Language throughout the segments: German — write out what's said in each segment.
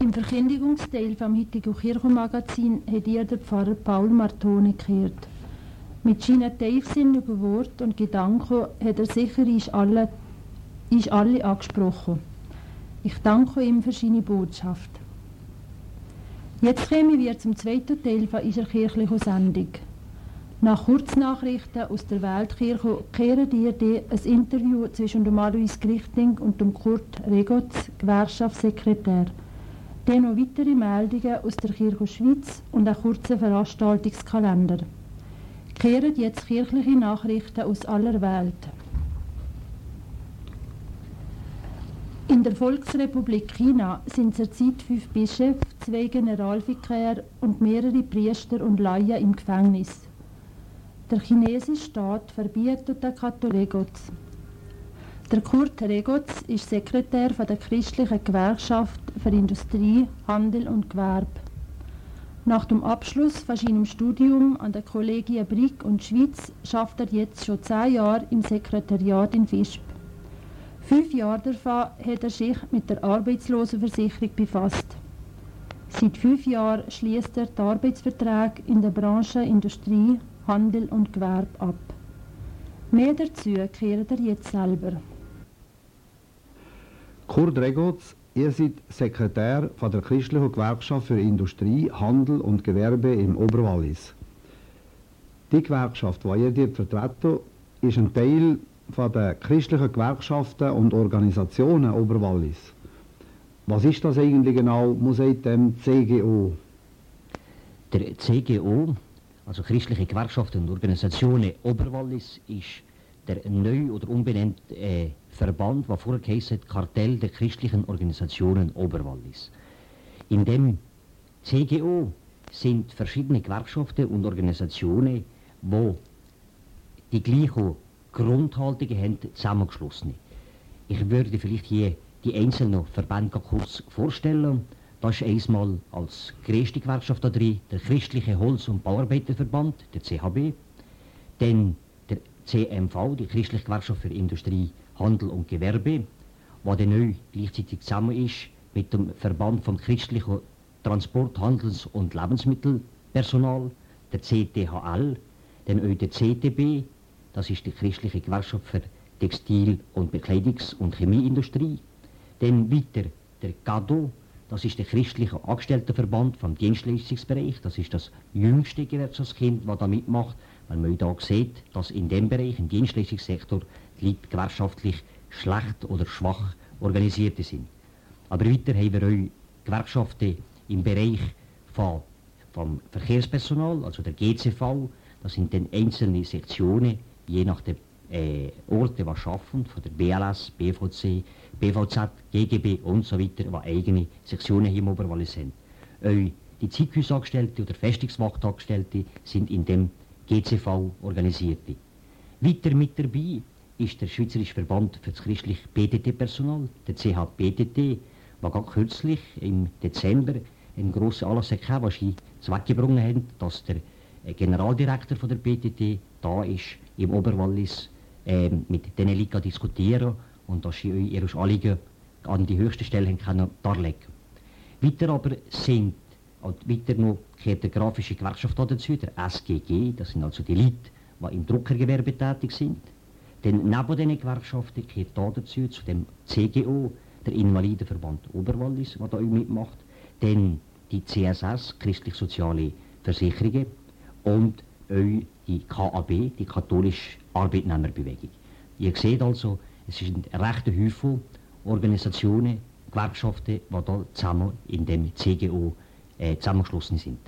Im Verkündigungsteil vom heutigen Kirchenmagazin hat ihr der Pfarrer Paul Martone gehört. Mit seinen tiefsinnigen Worten und Gedanken hat er sicher alle angesprochen. Ich danke ihm für seine Botschaft. Jetzt kommen wir zum zweiten Teil von unserer kirchlichen Sendung. Nach Kurznachrichten aus der Weltkirche kehren dir ein Interview zwischen dem Alois Grichting und dem Kurt Regotz, Gewerkschaftssekretär. Dann noch weitere Meldungen aus der Kirche Schweiz und ein kurzer Veranstaltungskalender. Kehren jetzt kirchliche Nachrichten aus aller Welt. In der Volksrepublik China sind zurzeit 5 Bischöfe, 2 Generalvikäre und mehrere Priester und Laien im Gefängnis. Der chinesische Staat verbietet den Regotz. Der Kurt Regotz ist Sekretär der christlichen Gewerkschaft für Industrie, Handel und Gewerbe. Nach dem Abschluss von seinem Studium an der Collegien Brig und Schweiz schafft er jetzt schon 10 Jahre im Sekretariat in Visp. 5 Jahre davon hat er sich mit der Arbeitslosenversicherung befasst. Seit 5 Jahren schließt er die Arbeitsverträge in der Branche Industrie, Handel und Gewerbe ab. Mehr dazu kehrt er jetzt selber. Kurt Regotz, ihr seid Sekretär von der Christlichen Gewerkschaft für Industrie, Handel und Gewerbe im Oberwallis. Die Gewerkschaft, die ihr dort vertreten, ist ein Teil von der christlichen Gewerkschaften und Organisationen Oberwallis. Was ist das eigentlich genau, muss ich dem CGO? Der CGO, also Christliche Gewerkschaften und Organisationen Oberwallis, ist der neu oder umbenannte Verband, der vorher geheißen hat, Kartell der christlichen Organisationen Oberwallis. In dem CGO sind verschiedene Gewerkschaften und Organisationen, die die gleiche Grundhaltung haben, zusammengeschlossen. Ich würde vielleicht hier die einzelnen Verbände kurz vorstellen. Das ist einmal als grösste Gewerkschaft da drin der Christliche Holz- und Bauarbeiterverband, der CHB, dann der CMV, die Christliche Gewerkschaft für Industrie, Handel und Gewerbe, was dann neu gleichzeitig zusammen ist mit dem Verband vom christlichen Transport-, Handels- und Lebensmittelpersonal, der CTHL, dann auch der CTB, das ist die Christliche Gewerkschaft für Textil- und Bekleidungs- und Chemieindustrie, dann weiter der GADO, das ist der christliche Angestelltenverband vom Dienstleistungsbereich, das ist das jüngste Gewerkschaftskind, das da mitmacht, weil man da sieht, dass in dem Bereich, im Dienstleistungssektor, die Leute gewerkschaftlich schlecht oder schwach organisiert sind. Aber weiter haben wir auch Gewerkschaften im Bereich vom Verkehrspersonal, also der GCV, das sind dann einzelne Sektionen, je nach den Orten, die schaffen, von der BLS, BVC, BVZ, GGB und so weiter, die eigene Sektionen hier im Oberwallis haben. Auch die Zeitungsangestellte oder Festungswachtangestellte sind in dem GCV organisiert. Weiter mit dabei ist der Schweizerische Verband für das christliche PTT-Personal, der CHPTT, der gerade kürzlich im Dezember einen grossen Anlass hatte, was sie zweckgebracht haben, dass der Generaldirektor von der PTT da ist, im Oberwallis mit diesen Leuten diskutieren und dass sie ihre Anliegen an die höchsten Stellen können darlegen. Weiter aber sind, weiter noch gehört der grafische Gewerkschaft dazu, der SGG, das sind also die Leute, die im Druckergewerbe tätig sind. Denn neben diesen Gewerkschaften gehört da dazu, zu dem CGO, der Invalidenverband Oberwallis, der da mitmacht, dann die CSS, Christlich-Soziale Versicherungen, und auch die KAB, die Katholische Arbeitnehmerbewegung. Ihr seht also, es sind rechte Häufchen Organisationen, Gewerkschaften, die da zusammen in dem CGO zusammengeschlossen sind.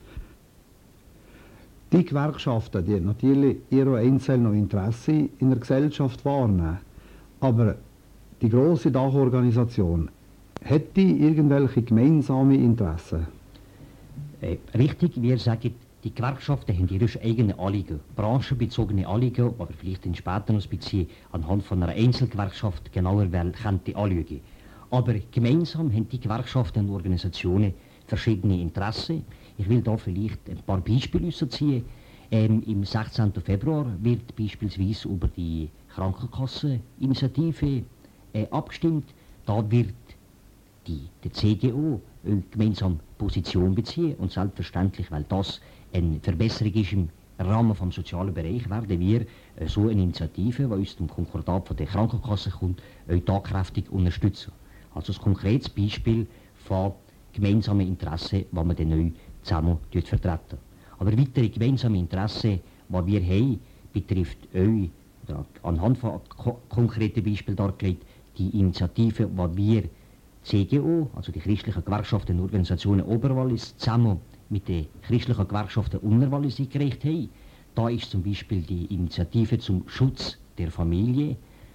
Die Gewerkschaften, die natürlich ihre einzelnen Interessen in der Gesellschaft wahrnehmen, aber die grosse Dachorganisation, hat die irgendwelche gemeinsame Interessen? Richtig, wir sagen, die Gewerkschaften haben ihre eigenen Anliegen, branchenbezogene Anliegen, aber vielleicht in später noch ein bisschen anhand von einer Einzelgewerkschaft genauer könnte anschauen. Aber gemeinsam haben die Gewerkschaften und Organisationen verschiedene Interessen. Ich will da vielleicht ein paar Beispiele ziehen. Im 16. Februar wird beispielsweise über die Krankenkasseninitiative abgestimmt. Da wird der CGO gemeinsam Position beziehen und selbstverständlich, weil das eine Verbesserung ist im Rahmen vom sozialen Bereich, werden wir so eine Initiative, die aus dem Konkordat von der Krankenkasse kommt, tatkräftig unterstützen. Also ein konkretes Beispiel von gemeinsamen Interessen, die wir dann neu zusammen vertreten. Aber weitere gemeinsame Interessen, die wir haben, betrifft euch, anhand von konkreten Beispielen dargelegt, die Initiative, die wir CGO, also die christlichen Gewerkschaften und Organisationen Oberwallis, zusammen mit den christlichen Gewerkschaften Unterwallis eingerichtet haben. Da ist zum Beispiel die Initiative zum Schutz der Familie,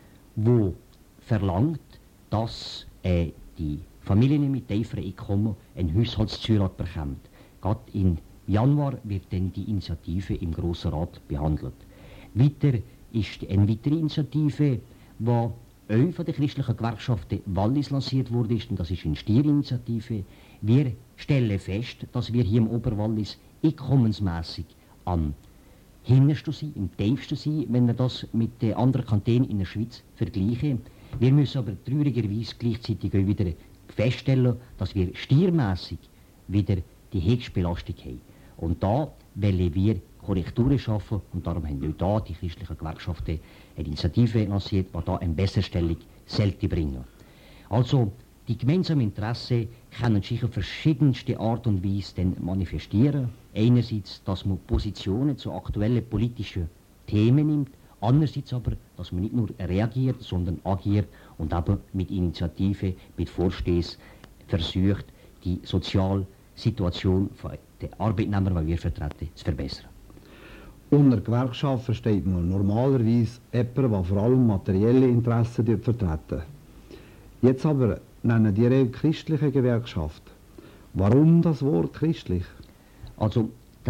wo verlangt, dass die Familien mit tieferen Einkommen ein Haushaltszulage bekommt. Gerade im Januar wird dann die Initiative im Grossen Rat behandelt. Weiter ist eine weitere Initiative, die auch von den christlichen Gewerkschaften Wallis lanciert wurde, und das ist eine Steuerinitiative. Wir stellen fest, dass wir hier im Oberwallis einkommensmässig am hintersten sind, im tiefsten sind, wenn wir das mit den anderen Kantonen in der Schweiz vergleichen. Wir müssen aber traurigerweise gleichzeitig auch wieder feststellen, dass wir steuermässig wieder die höchste Belastung haben. Und da wollen wir Korrekturen schaffen und darum haben wir da die christlichen Gewerkschaften eine Initiative lanciert, die da eine Besserstellung sollte bringen. Also die gemeinsamen Interessen können sich auf verschiedenste Art und Weise dann manifestieren. Einerseits, dass man Positionen zu aktuellen politischen Themen nimmt, andererseits aber, dass man nicht nur reagiert, sondern agiert und eben mit Initiativen, mit Vorstößen versucht, die soziale Situation der Arbeitnehmer, die wir vertreten, zu verbessern. Unter Gewerkschaft versteht man normalerweise jemanden, der vor allem materielle Interessen vertreten. Jetzt aber nennen die eine christliche Gewerkschaft. Warum das Wort christlich? Also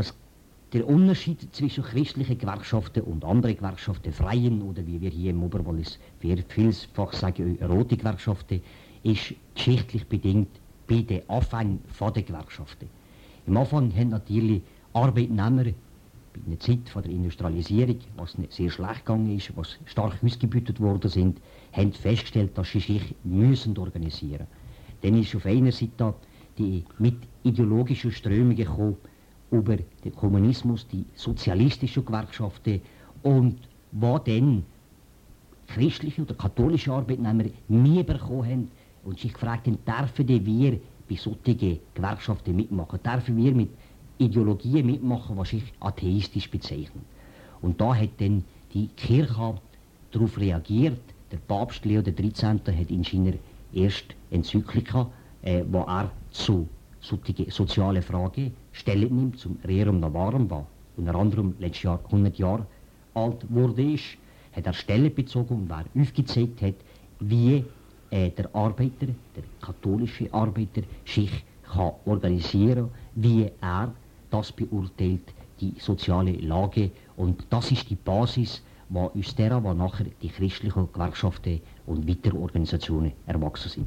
der Unterschied zwischen christlichen Gewerkschaften und anderen Gewerkschaften, freien oder wie wir hier im Oberwallis vielfach sagen, rote Gewerkschaften, ist geschichtlich bedingt bei den Anfängen der Gewerkschaften. Im Anfang haben natürlich Arbeitnehmer bei einer Zeit von der Industrialisierung, was nicht sehr schlecht gegangen ist, was stark ausgebeutet worden sind, haben festgestellt, dass sie sich müssen organisieren. Dann ist auf einer Seite die mit ideologischen Strömungen gekommen, über den Kommunismus, die sozialistischen Gewerkschaften und wo dann christliche oder katholische Arbeitnehmer nie bekommen haben und sich gefragt haben, dürfen wir bei solchen Gewerkschaften mitmachen, dürfen wir mit Ideologien mitmachen, die sich atheistisch bezeichnen. Und da hat dann die Kirche darauf reagiert. Der Papst Leo XIII. Hat in seiner ersten Enzyklika, wo er zu solchen sozialen Fragen Stellung nimmt, zum Rerum Novarum, was unter anderem letztes Jahr 100 Jahre alt wurde, hat er Stellung bezogen und wer aufgezeigt hat, wie der Arbeiter, der katholische Arbeiter, sich kann organisieren, wie er das beurteilt, die soziale Lage. Und das ist die Basis, aus der nachher die christlichen Gewerkschaften und weitere Organisationen erwachsen sind.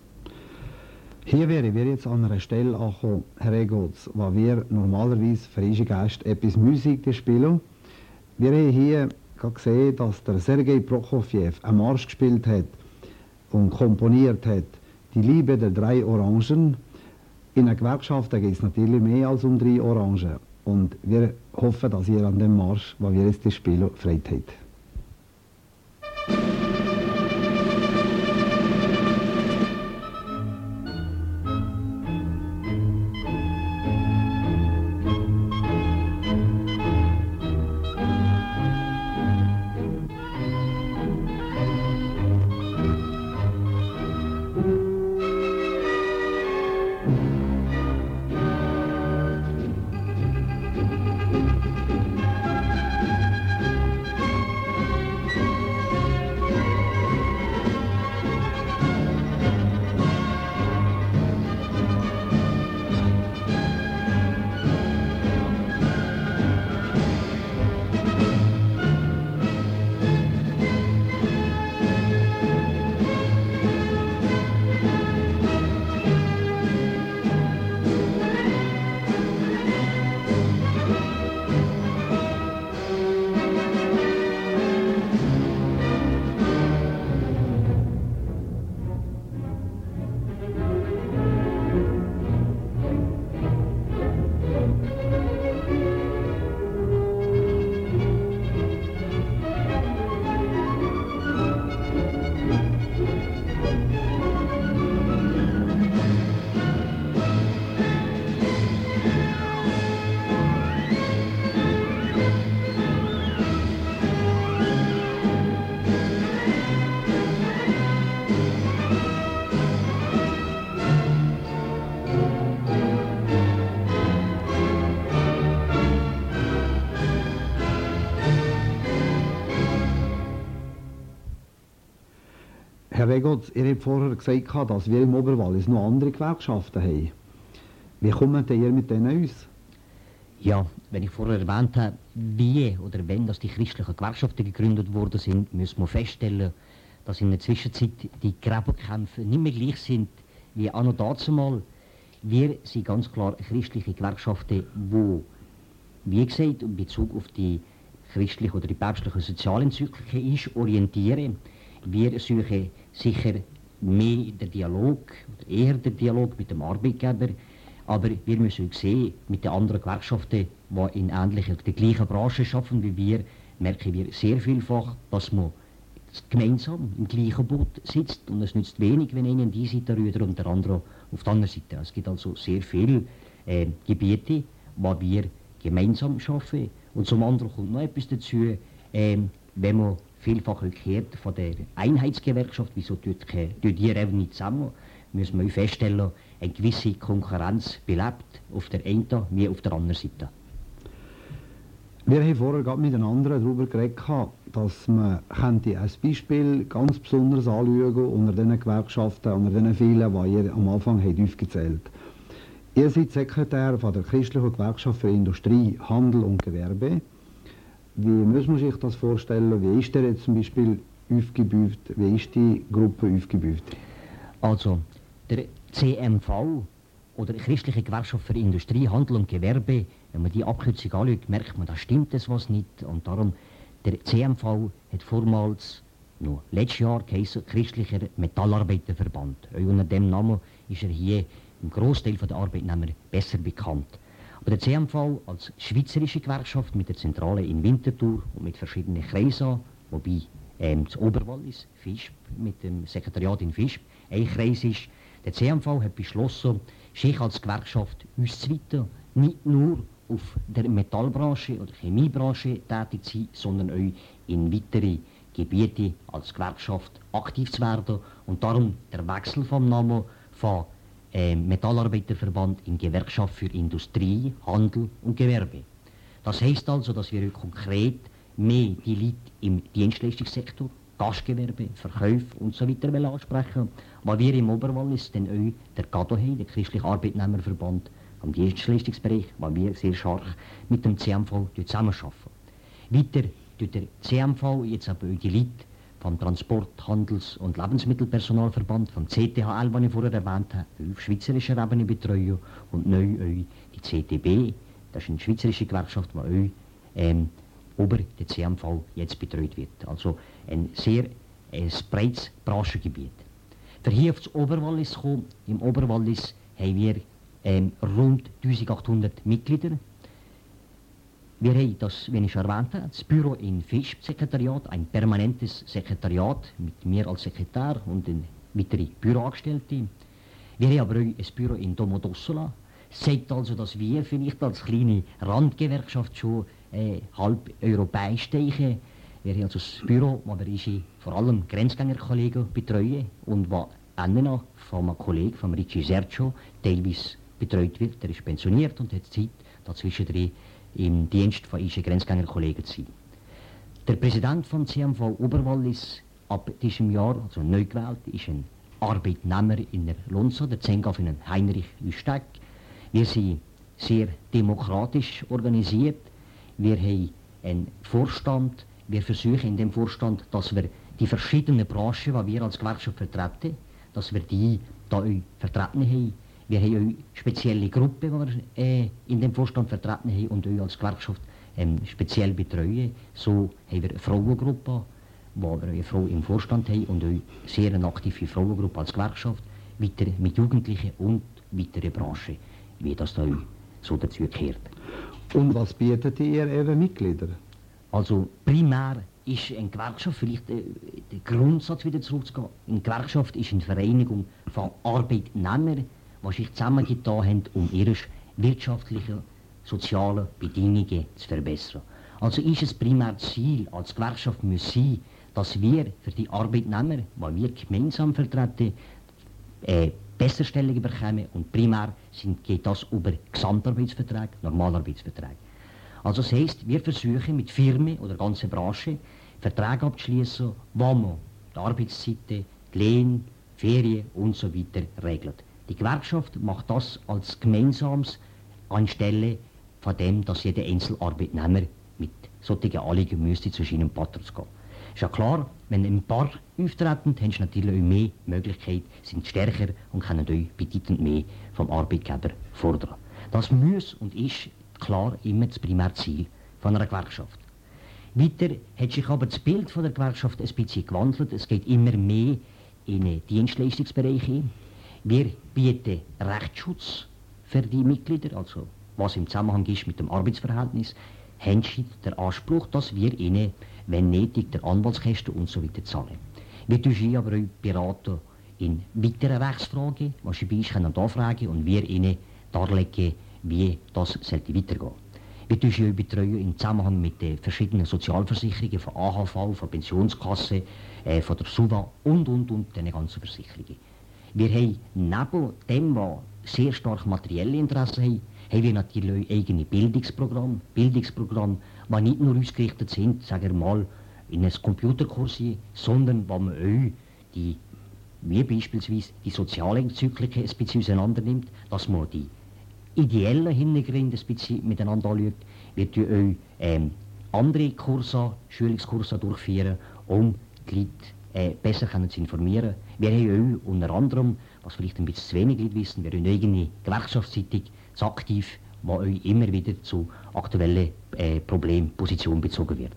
Hier wären wir jetzt an einer Stelle angekommen, Herr Egolz, wo wir normalerweise für unsere Gäste etwas Musik spielen. Wir haben hier gesehen, dass der Sergei Prokofjew einen Marsch gespielt hat und komponiert hat, die Liebe der 3 Orangen. In einer Gewerkschaft gibt es natürlich mehr als 3 Orangen. Und wir hoffen, dass ihr an dem Marsch, den wir jetzt spielen, Freude habt. Herr Regotz, ihr habt vorher gesagt, dass wir im Oberwallis noch andere Gewerkschaften haben. Wie kommt ihr mit denen aus? Ja, wenn ich vorher erwähnt habe, wie oder wenn dass die christlichen Gewerkschaften gegründet worden sind, müssen wir feststellen, dass in der Zwischenzeit die Grabenkämpfe nicht mehr gleich sind wie anno dazumal. Wir sind ganz klar christliche Gewerkschaften, wo, wie gesagt, in Bezug auf die christliche oder die päpstliche Sozialenzyklika ist, orientieren. Wir suchen sicher mehr den Dialog, oder eher den Dialog mit dem Arbeitgeber, aber wir müssen sehen, mit den anderen Gewerkschaften, die in ähnlichen, der gleichen Branche arbeiten wie wir, merken wir sehr vielfach, dass man gemeinsam im gleichen Boot sitzt und es nützt wenig, wenn einer an die Seite rührt und der andere auf die andere Seite. Es gibt also sehr viele Gebiete, wo wir gemeinsam arbeiten. Und zum anderen kommt noch etwas dazu, wenn man vielfach hört von der Einheitsgewerkschaft, wieso tut die eben nicht zusammen, müssen wir feststellen, eine gewisse Konkurrenz belebt auf der einen wie auf der anderen Seite. Wir haben vorher gerade miteinander darüber geredet, dass man als Beispiel ganz besonders anschauen unter den Gewerkschaften, unter den vielen, die ihr am Anfang habt aufgezählt. Ihr seid Sekretär von der Christlichen Gewerkschaft für Industrie, Handel und Gewerbe. Wie muss man sich das vorstellen? Wie ist der jetzt zum Beispiel aufgebaut? Wie ist die Gruppe aufgebaut? Also, der CMV oder Christliche Gewerkschaft für Industrie, Handel und Gewerbe, wenn man die Abkürzung anschaut, merkt man, da stimmt es was nicht. Und darum, der CMV hat vormals, noch letztes Jahr, geheißen Christlicher Metallarbeiterverband. Unter dem Namen ist er hier im Großteil der Arbeitnehmer besser bekannt. Aber der CMV als schweizerische Gewerkschaft mit der Zentrale in Winterthur und mit verschiedenen Kreisen, wobei das Oberwallis, Visp, mit dem Sekretariat in Visp ein Kreis ist, der CMV hat beschlossen, sich als Gewerkschaft auszuweiten, nicht nur auf der Metallbranche oder Chemiebranche tätig zu sein, sondern auch in weitere Gebiete als Gewerkschaft aktiv zu werden und darum der Wechsel vom Namen von Metallarbeiterverband in Gewerkschaft für Industrie, Handel und Gewerbe. Das heisst also, dass wir konkret mehr die Leute im Dienstleistungssektor, Gastgewerbe, Verkäufe und so weiter ansprechen, weil wir im Oberwallis dann auch der GADO haben, der Christliche Arbeitnehmerverband am Dienstleistungsbereich, weil wir sehr stark mit dem CMV zusammenarbeiten. Weiter tut der CMV jetzt aber auch die Leute vom Transport-, Handels- und Lebensmittelpersonalverband, vom CTHL, den ich vorher erwähnt habe, auf schweizerischer Ebene betreuen und neu auch die CTB, das ist eine schweizerische Gewerkschaft, die auch über den CMV jetzt betreut wird. Also ein sehr breites Branchengebiet. Für hier auf das Oberwallis zu kommen, im Oberwallis haben wir rund 1800 Mitglieder. Wir haben das, wie ich schon erwähnt habe, das Büro in Visp, Sekretariat, ein permanentes Sekretariat mit mir als Sekretär und weitere Büroangestellte. Wir haben aber auch ein Büro in Domodossola. Das zeigt also, dass wir vielleicht als kleine Randgewerkschaft schon halb europäisch stehen. Wir haben also das Büro, wo wir vor allem Grenzgängerkollegen betreuen und wo noch von einem Kollegen, von Ricci Sergio, teilweise betreut wird. Der ist pensioniert und hat Zeit, dazwischen im Dienst von unseren Grenzgängerkollegen zu sein. Der Präsident vom CMV Oberwallis ab diesem Jahr, also neu gewählt, ist ein Arbeitnehmer in der Lonza, der Zengafinen Heinrich Üsteg. Wir sind sehr demokratisch organisiert. Wir haben einen Vorstand. Wir versuchen in dem Vorstand, dass wir die verschiedenen Branchen, die wir als Gewerkschaft vertreten, dass wir die da vertreten haben. Wir haben auch spezielle Gruppen, die wir in dem Vorstand vertreten haben und auch als Gewerkschaft speziell betreuen. So haben wir eine Frauengruppe, wo wir eine Frau im Vorstand haben und auch sehr eine aktive Frauengruppe als Gewerkschaft, weiter mit Jugendlichen und weiteren Branchen, wie das da so dazu gehört. Und was bietet ihr Ihren Mitgliedern? Also primär ist eine Gewerkschaft, vielleicht der Grundsatz wieder zurückzugehen, eine Gewerkschaft ist eine Vereinigung von Arbeitnehmern, die sich zusammengetan haben, um ihre wirtschaftlichen, sozialen Bedingungen zu verbessern. Also ist es primär Ziel als Gewerkschaft muss sein, dass wir für die Arbeitnehmer, die wir gemeinsam vertreten, Besserstellungen bekommen und primär geht das über Gesamtarbeitsverträge, Normalarbeitsverträge. Also das heisst, wir versuchen mit Firmen oder ganzen Branchen Verträge abzuschließen, wo man die Arbeitszeiten die Lehne, Ferien und so weiter regelt. Die Gewerkschaft macht das als Gemeinsames anstelle von dem, dass jeder Einzelarbeitnehmer mit solchen Anliegen müsste zu seinem Patron gehen. Ist ja klar, wenn ein paar auftreten, haben sie natürlich auch mehr Möglichkeit, sind stärker und können euch bedeutend mehr vom Arbeitgeber fordern. Das muss und ist klar immer das Primärziel von einer Gewerkschaft. Weiter hat sich aber das Bild von der Gewerkschaft ein bisschen gewandelt. Es geht immer mehr in den Dienstleistungsbereich ein. Wir bieten Rechtsschutz für die Mitglieder, also was im Zusammenhang ist mit dem Arbeitsverhältnis, haben sie den Anspruch, dass wir ihnen, wenn nötig, der Anwaltskosten und so weiter zahlen. Wir tun aber auch beraten in weiteren Rechtsfragen, was sie bei uns können anfragen und wir ihnen darlegen, wie das sollte weitergehen. Wir tun sie auch betreuen im Zusammenhang mit den verschiedenen Sozialversicherungen, von AHV, von Pensionskassen, von der SUVA und den ganzen Versicherungen. Wir haben neben dem, was sehr stark materielle Interessen haben wir natürlich auch eigene Bildungsprogramme, die nicht nur ausgerichtet sind, sagen wir mal, in einem Computerkurs, sondern wo man auch wie beispielsweise die Sozialenzykliken ein bisschen auseinander nimmt, dass man die ideellen Hintergründe ein bisschen miteinander anschaut. Wir tun auch andere Kurse, Schulungskurse durchführen, um die Leute besser zu informieren. Wir haben auch unter anderem, was vielleicht ein bisschen zu wenig Leute wissen, wir haben eine eigene Gewerkschaftszeitung, aktiv, wo euch immer wieder zu aktuellen Problempositionen bezogen wird.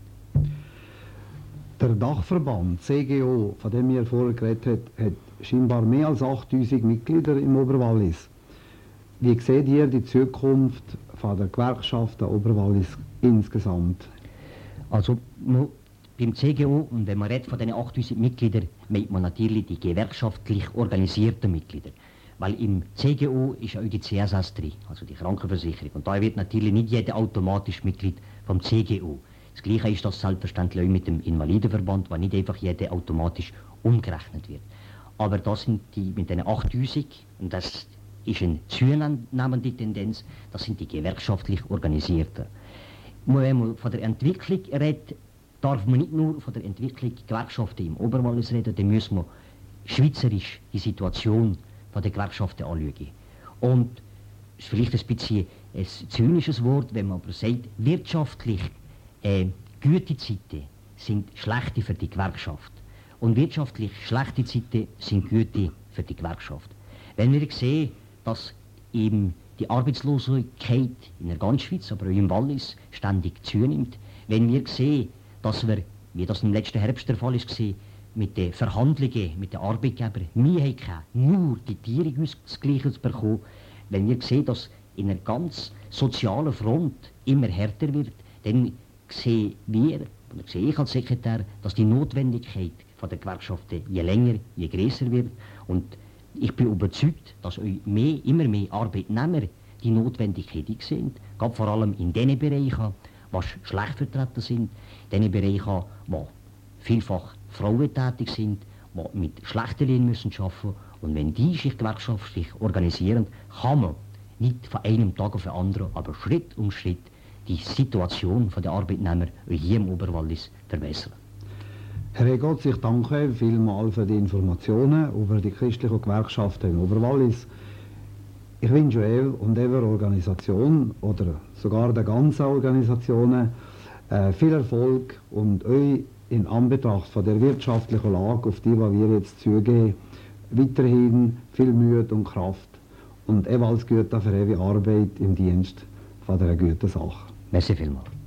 Der Dachverband CGO, von dem ihr vorher geredet habt, hat scheinbar mehr als 8000 Mitglieder im Oberwallis. Wie seht ihr die Zukunft von der Gewerkschaft der Oberwallis insgesamt? Also beim CGO, und wenn man redet von diesen 8000 Mitgliedern, meint man natürlich die gewerkschaftlich organisierten Mitglieder. Weil im CGO ist auch die CSS drin, also die Krankenversicherung. Und da wird natürlich nicht jeder automatisch Mitglied vom CGO. Das Gleiche ist das selbstverständlich auch mit dem Invalidenverband, wo nicht einfach jeder automatisch umgerechnet wird. Aber das sind die mit den 8000, und das ist eine zunehmende Tendenz, das sind die gewerkschaftlich Organisierten. Wenn man von der Entwicklung redet, darf man nicht nur von der Entwicklung Gewerkschaften im Oberwallis reden, dann muss man schweizerisch die Situation von den Gewerkschaften anschauen. Und es ist vielleicht ein bisschen ein zynisches Wort, wenn man aber sagt, wirtschaftlich gute Zeiten sind schlechte für die Gewerkschaft. Und wirtschaftlich schlechte Zeiten sind gute für die Gewerkschaft. Wenn wir sehen, dass eben die Arbeitslosigkeit in der ganzen Schweiz, aber auch im Wallis, ständig zunimmt, wenn wir sehen, dass wir, wie das im letzten Herbst der Fall ist, mit den Verhandlungen mit den Arbeitgebern Mühe haben, nur die Tiere ausgeglichen zu bekommen, wenn wir sehen, dass in einer ganz sozialen Front immer härter wird, dann sehen wir, oder sehe ich als Sekretär, dass die Notwendigkeit von der Gewerkschaften je länger, je größer wird. Und ich bin überzeugt, dass immer mehr Arbeitnehmer die Notwendigkeit sehen, gerade vor allem in den Bereichen, was schlecht vertreten sind, in den Bereichen, wo vielfach Frauen tätig sind, die mit schlechten Löhnen müssen arbeiten. Und wenn die sich gewerkschaftlich organisieren, kann man nicht von einem Tag auf den anderen, aber Schritt um Schritt die Situation der Arbeitnehmer hier im Oberwallis verbessern. Herr Egotz, ich danke vielmals für die Informationen über die christlichen Gewerkschaften im Oberwallis. Ich wünsche euch und eurer Organisation oder sogar der ganzen Organisationen viel Erfolg und euch in Anbetracht von der wirtschaftlichen Lage, auf die wir jetzt zugehen, weiterhin viel Mühe und Kraft und ebenfalls Güte für eure Arbeit im Dienst von dieser guten Sache. Merci vielmals.